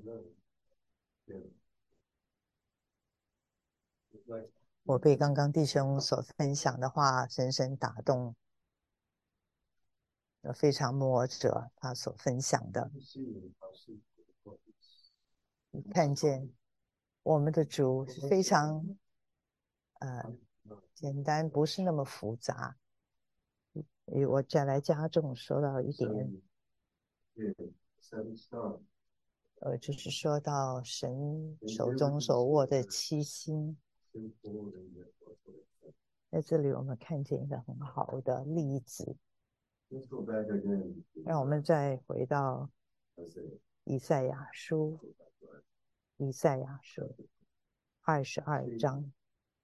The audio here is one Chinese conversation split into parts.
我被刚刚弟兄所分享的话深深打动，非常摸着他所分享的，看见我们的主是非常呃简单，不是那么复杂。我再来加重说到一点，就是说到神手中所握的七星，在这里我们看见一个很好的例子。让我们再回到以赛亚书，以赛亚书22章，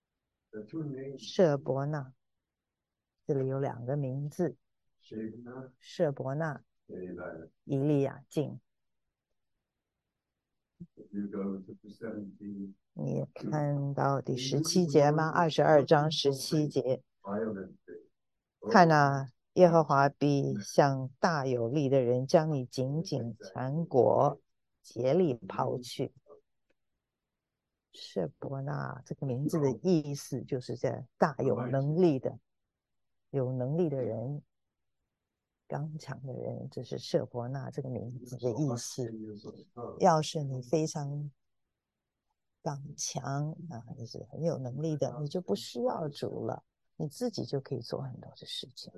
舍伯那，这里有两个名字，舍伯那、以利亚敬。你看到第17节吗？22章17节，看啊，耶和华必像大有力的人，将你紧紧缠裹，竭力抛去。舍伯那这个名字的意思就是在大有能力的、有能力的人、刚强的人，这是舍伯那这个名字的意思。要是你非常刚强啊，你是很有能力的，你就不需要主了，你自己就可以做很多的事情。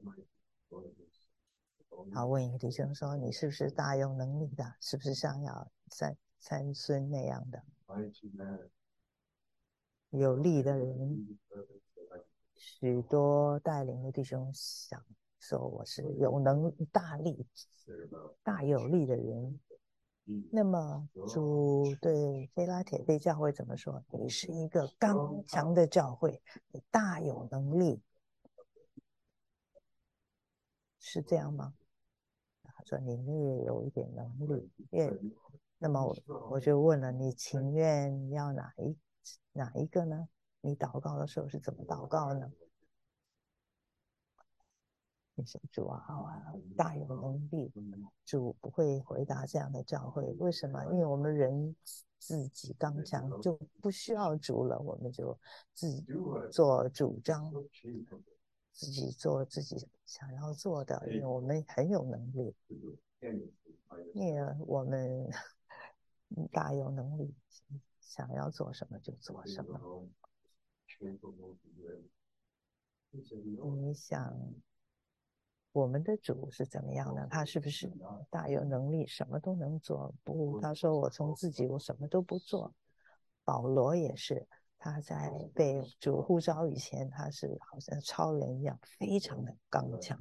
好，问一个弟兄说：“你是不是大有能力的？是不是像要参孙那样的有力的人？”许多带领的弟兄想说：“我是有大有力的人。”那么主对非拉铁非教会怎么说？你是一个刚强的教会，你大有能力，是这样吗？他说你略有一点能力，那么我就问了，你情愿要哪一个呢？你祷告的时候是怎么祷告呢？你说主啊，大有能力，主不会回答这样的教会，为什么？因为我们人自己刚强，就不需要主了，我们就自己做主张，自己做自己想要做的，因为我们很有能力，因为我们大有能力，想要做什么就做什么。你想我们的主是怎么样呢？他是不是大有能力，什么都能做？不，他说我什么都不做。保罗也是，他在被主呼召以前，他是好像超人一样，非常的刚强。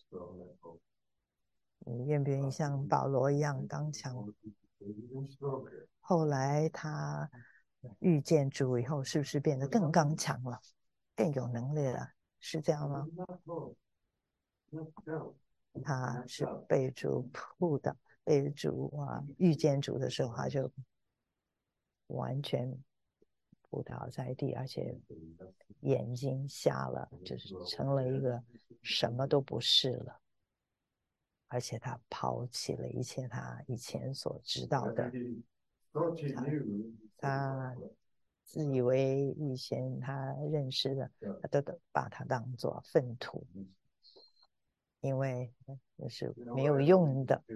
你愿不愿意像保罗一样刚强？后来他遇见主以后，是不是变得更刚强了，更有能力了？是这样吗？他是被主扑的，被主遇见主的时候，他就完全扑倒在地，而且眼睛瞎了，就是成了一个什么都不是了。而且他抛弃了一切他以前所知道的，他自以为以前他认识的，他都把它当作粪土，因为那是没有用的。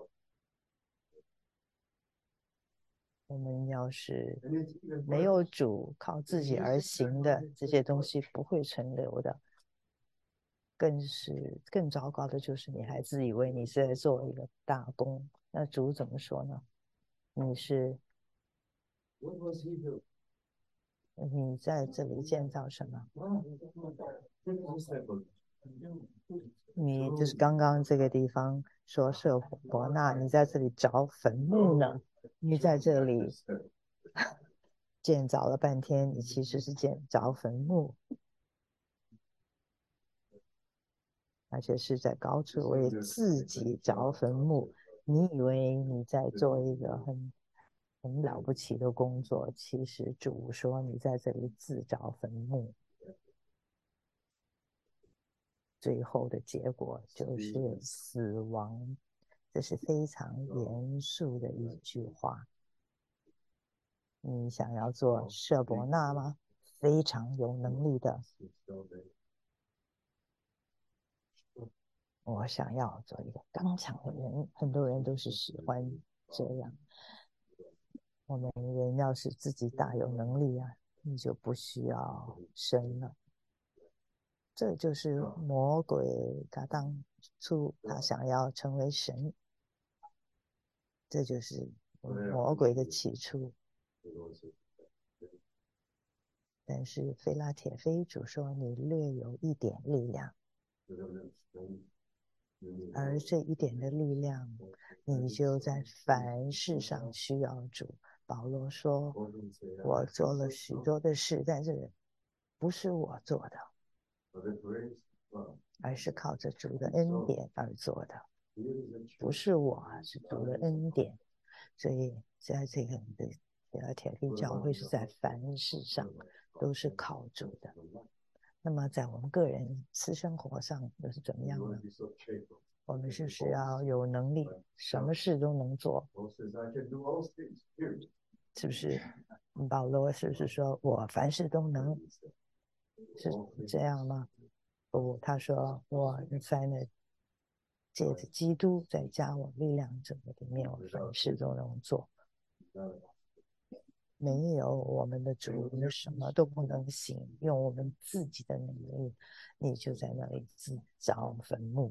我们要是没有主，靠自己而行的这些东西不会存留的。更糟糕的就是你还自以为你是在做一个大功，那主怎么说呢？你在这里建造什么？你就是刚刚这个地方说舍伯那，你在这里找坟墓呢？你在这里建造了半天，你其实是找坟墓，而且是在高处为自己找坟墓。你以为你在做一个很了不起的工作，其实主说你在这里自找坟墓。最后的结果就是死亡， 这是非常严肃的一句话。你想要做舍伯那吗？非常有能力的。我想要做一个刚强的人，很多人都是喜欢这样。我们人要是自己大有能力啊，你就不需要神了。这就是魔鬼他当初他想要成为神，这就是魔鬼的起初。但是菲拉铁非主说你略有一点力量，而这一点的力量，你就在凡事上需要主。保罗说：“我做了许多的事，但是不是我做的，而是靠着主的恩典而做的。不是我，是主的恩典。所以在这个的菲拉铁非教会是在凡事上都是靠主的。那么在我们个人私生活上又是怎么样呢？我们是不是要有能力，什么事都能做？是不是？保罗是不是说我凡事都能？是这样吗？不，他说我在那借着基督在加我力量者里面，我凡事都能做。没有我们的主，我们什么都不能行。用我们自己的能力，你就在那里自凿坟墓。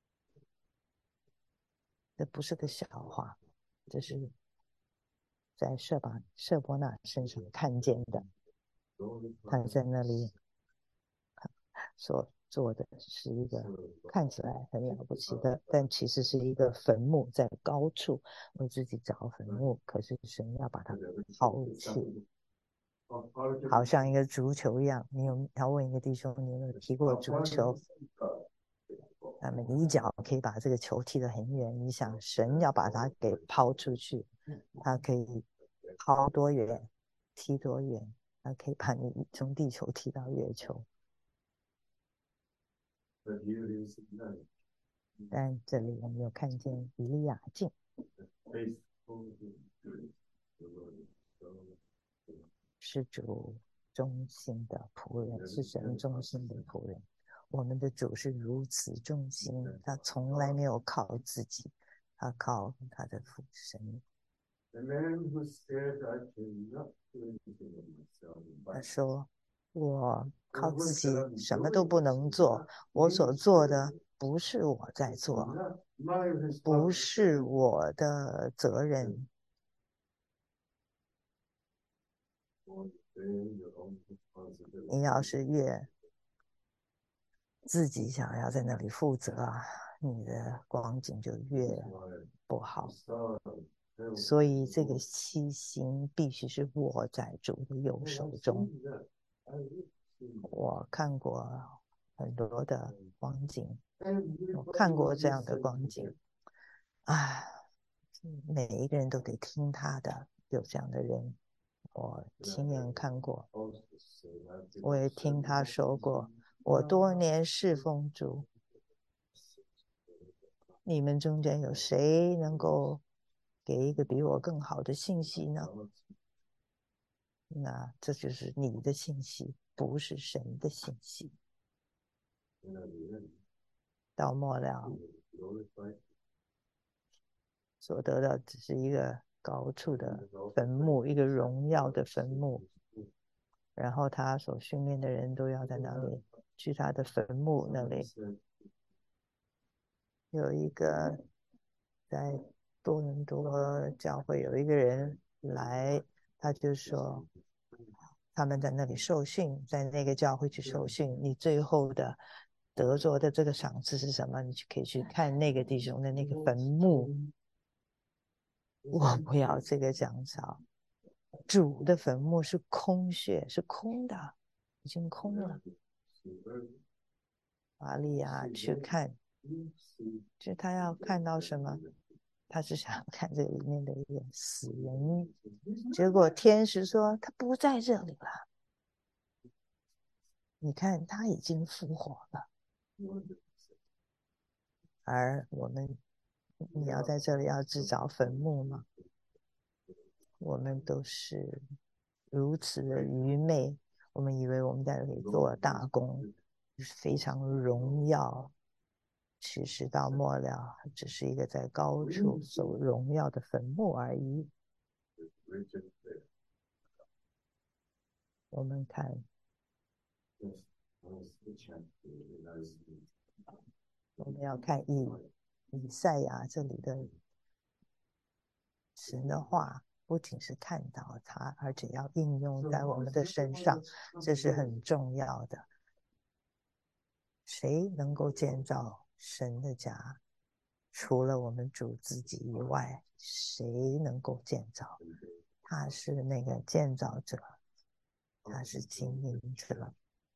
这不是个笑话，这是在舍伯那身上看见的。他在那里所做的是一个看起来很了不起的，但其实是一个坟墓，在高处为自己凿坟墓。可是神要把它抛去，好像一个足球一样。要问一个弟兄，你有没有踢过足球？那么你一脚可以把这个球踢得很远。你想，神要把它给抛出去，它可以抛多远，踢多远，它可以把你从地球踢到月球。但这里我们有看见以利亚敬是主忠心的仆人，是神忠心的仆人。我们的主是如此忠心，他从来没有靠自己，他靠他的父神。他说：“我靠自己什么都不能做，我所做的不是我在做，不是我的责任。你要是越自己想要在那里负责啊，你的光景就越不好。所以这个七星必须是握在主的右手中。我看过很多的光景，我看过这样的光景啊，每一个人都得听他的，有这样的人，我亲眼看过，我也听他说过。我多年侍奉主，你们中间有谁能够给一个比我更好的信息呢？那这就是你的信息，不是神的信息。到末了，所得到只是一个高处的坟墓，一个荣耀的坟墓。然后他所训练的人都要在那里去他的坟墓那里。有一个在多伦多教会有一个人来，他就说他们在那里受训，在那个教会去受训，你最后的得着的这个赏赐是什么？你就可以去看那个弟兄的那个坟墓。我不要这个奖赏，主的坟墓是空穴，是空的，已经空了。玛利亚去看，就他要看到什么？他是想看这里面的一个死人，结果天使说他不在这里了。你看他已经复活了，而我们你要在这里要制造坟墓吗？我们都是如此的愚昧，我们以为我们在这里做大功，非常荣耀，其实到末了只是一个在高处受荣耀的坟墓而已。我们看，我们要看以赛亚这里的神的话，不仅是看到它，而且要应用在我们的身上，这是很重要的。谁能够建造神的家？除了我们主自己以外，谁能够建造？他是那个建造者，他是经营者。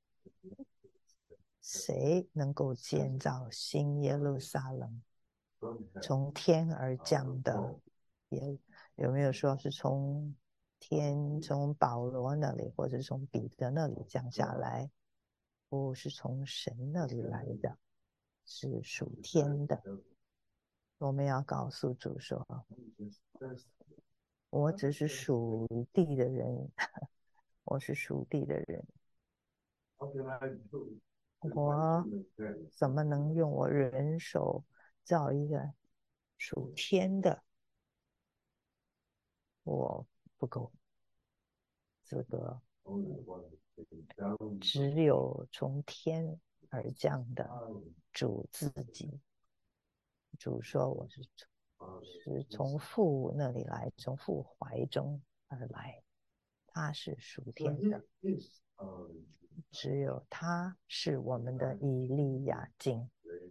谁能够建造新耶路撒冷？从天而降的，也有没有说是从天，从保罗那里，或者从彼得那里降下来？不是从神那里来的，是属天的。我们要告诉主说，我只是属地的人，我是属地的人，我怎么能用我人手造一个属天的？我不够资格，只有从天而降的主自己。主说我是从父那里来，从父怀中而来，他是属天的，只有他是我们的以利亚敬。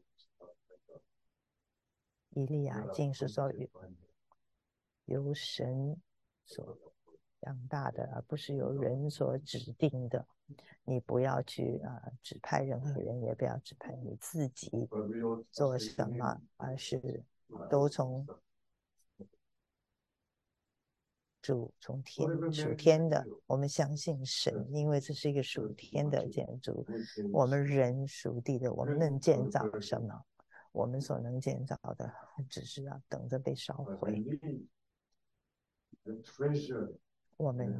以利亚敬是说由神所养大的，而不是由人所指定的。你不要去指派任何人，也不要指派你自己做什么，而是都从从天属天的。我们相信神，因为这是一个属天的建筑。我们人属地的，我们能建造什么？我们所能建造的，只是要等着被烧毁。我们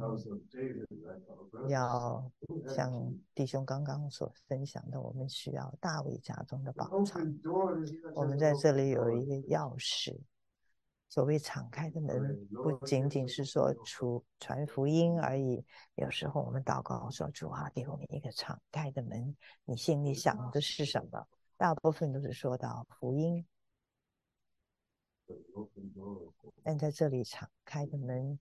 要像弟兄刚刚所分享的，我们需要大卫家中的宝藏。我们在这里有一个钥匙，所谓敞开的门，不仅仅是说传福音而已。有时候我们祷告说：“主啊，给我们一个敞开的门。”你心里想的是什么？大部分都是说到福音，但在这里敞开的门，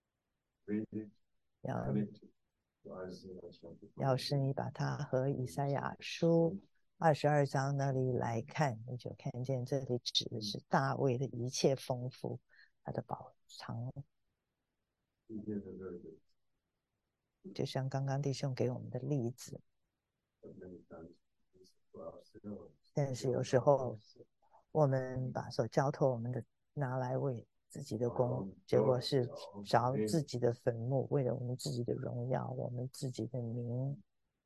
要是你把它和以赛亚书22章那里来看，你就看见这里指的是大卫的一切丰富，他的宝藏。就像刚刚弟兄给我们的例子，但是有时候我们把所交托我们的拿来为自己的功，结果是着自己的坟墓，为了我们自己的荣耀，我们自己的名，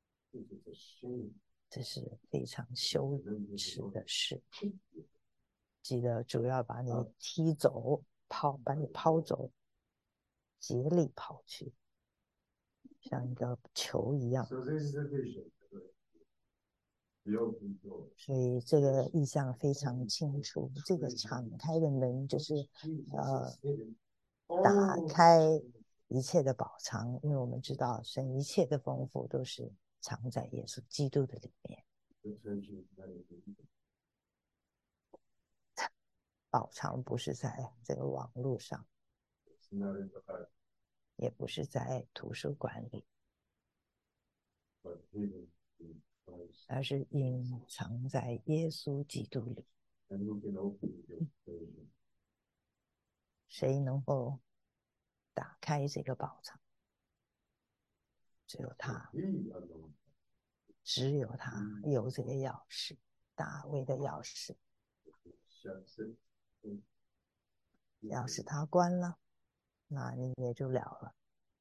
这是非常羞耻的事。记得主要把你踢走，把你抛走，竭力跑去，像一个球一样。所以这个意象非常清楚，这个敞开的门就是打开一切的宝藏，因为我们知道神一切的丰富都是藏在耶稣基督的里面。宝藏不是在这个网络上，也不是在图书馆里，而是隐藏在耶稣基督里。谁能够打开这个宝藏？只有他，只有他有这个钥匙，大卫的钥匙。要是他关了，那你也就了了。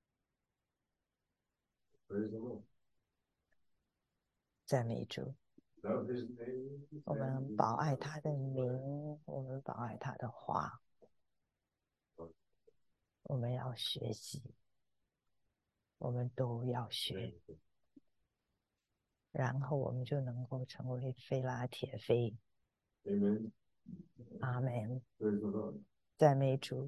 赞美主。 我们保爱他的名，我们保爱他的话，我们要学习，我们都要学，然后我们就能够成为非拉铁非。阿门。赞美主。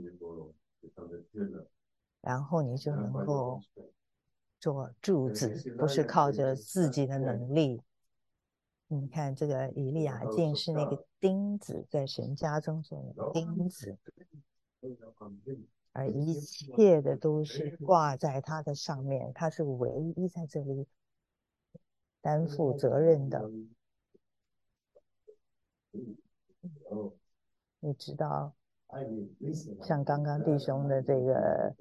然后你就能够做柱子，不是靠着自己的能力。你看这个以利亚敬是那个钉子，在神家中做的钉子，而一切的都是挂在他的上面，他是唯一在这里担负责任的。你知道，像刚刚弟兄的这个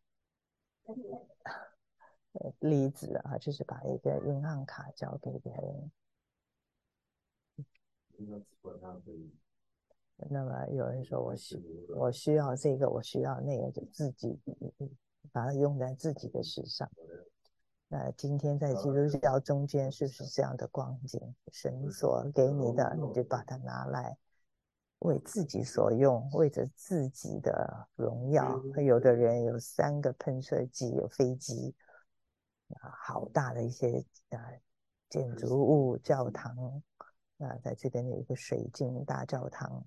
例子啊，就是把一个银行卡交给别人，那么有人说我需要这个，我需要那个，就自己把它用在自己的事上。那今天在基督教中间是不是这样的光景？神所给你的，你就把它拿来为自己所用，为着自己的荣耀。有的人有3个喷射机，有飞机好大的一些建筑物、教堂在这边有一个水晶大教堂，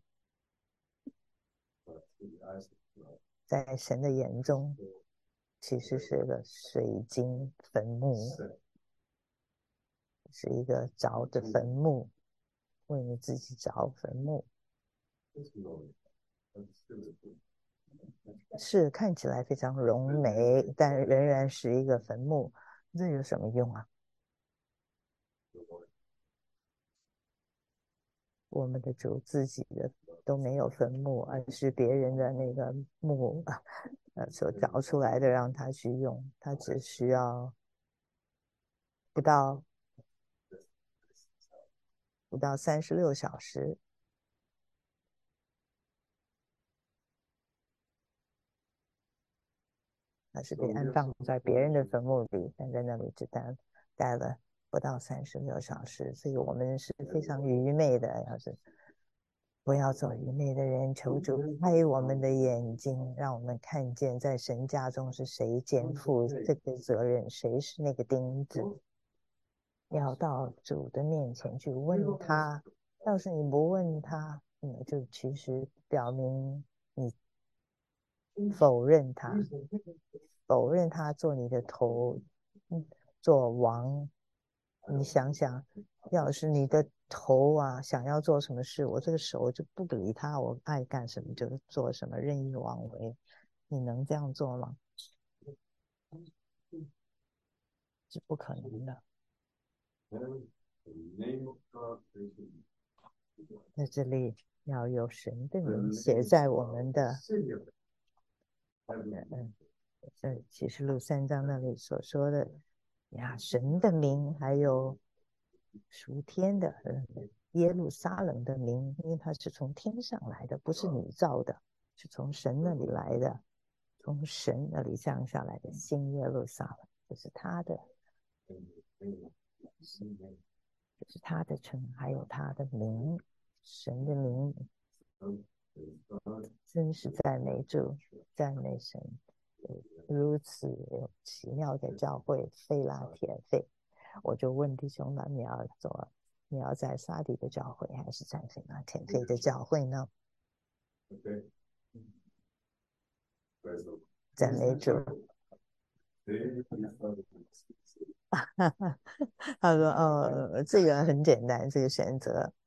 在神的眼中，其实是个水晶坟墓，是一个凿的坟墓，为你自己凿坟墓。是看起来非常荣美，但仍然是一个坟墓，这有什么用啊？我们的主自己的都没有坟墓，而是别人的那个墓所凿出来的，让他去用，他只需要不到36小时，他是被安放在别人的坟墓里，但在那里只待了不到36小时，所以我们是非常愚昧的，要是不要做愚昧的人，求主开我们的眼睛，让我们看见在神家中是谁肩负这个责任，谁是那个钉子。要到主的面前去问他，要是你不问他，就其实表明你否认他，否认他做你的头，做王。你想想，要是你的头想要做什么事，我这个手就不理他，我爱干什么就做什么，任意妄为。你能这样做吗？是不可能的。在这里要有神的名写在我们的启示录3章那里所说的神的名，还有属天的耶路撒冷的名，因为它是从天上来的，不是你造的，是从神那里来的，从神那里降下来的新耶路撒冷，这是他的，这是他的城，还有他的名，神的名。真是赞美主，赞美神，如此奇妙的教会，非拉铁非。我就问弟兄们，你要在撒底的教会，还是在非拉铁非的教会呢？赞美主。他说：“这个很简单，这个选择，